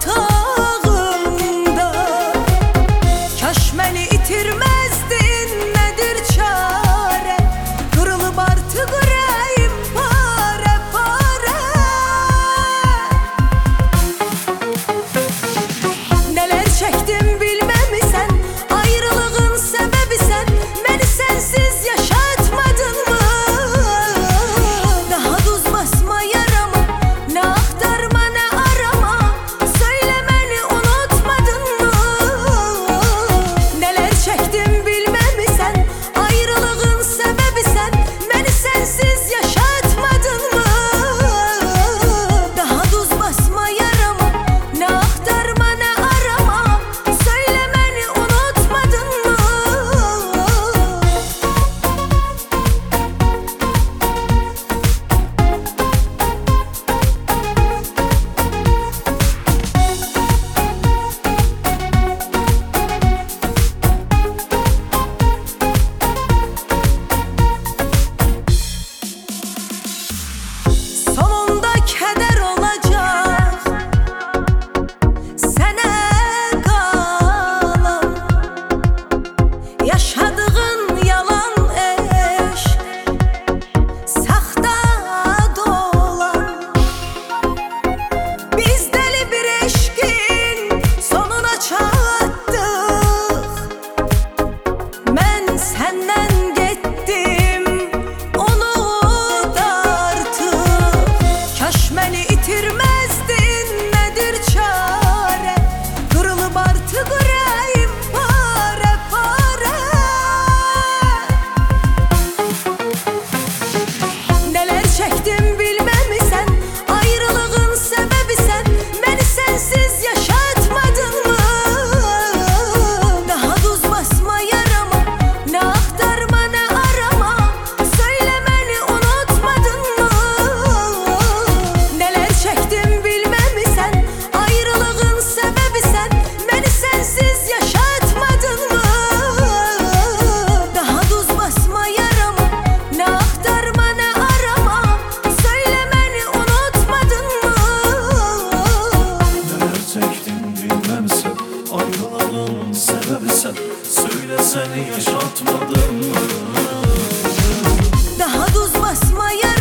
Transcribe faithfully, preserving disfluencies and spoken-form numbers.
batağında. Kaş məni itirməzdin, nədir çare? Qırılıb artıq ürəyim pare pare. Nələr çəkdim bilməmisən, ayrılığın səbəbisən. Məni sənsiz yaşatmadın mı? Daha duz basma yarama, nə axtarma nə arama. Söylə məni unutmadın mı? Nələr çəkdim bilməmisən, ayrılığın səbəbisən. Məni sənsiz yaşatmadın mı? Daha duz basma yarama, nə axtarma nə arama. Söylə məni unutmadın mı? Sonunda kədər olacaq sənə qalan. Yaşadığın yalan eşq, saxta dolan. Biz dəli bir eşqin sonuna çatdıq. Mən səndən getdim, unut artıq. Kaş məni itirməzdin, nədir çare? Qırılıb artıq ürəyim pare pare. Nələr çəkdim bilməmisən, ayrılığın səbəbisən. Məni sənsiz yaşatmadın mı? Daha duz basma yarama, nə axtarma nə arama. Söylə məni unutmadın mı? Nələr çəkdim bilməmisən, ayrılığın səbəbisən. Məni sənsiz yaşatmadın mı? Daha duz basma yarama, nə axtarma nə arama. Söylə məni unutmadın mı? Neler çektin bilmemsen, ayrılığın sebebi sen. Söyle seni yaşatmadım mı? Daha duz basma yarama.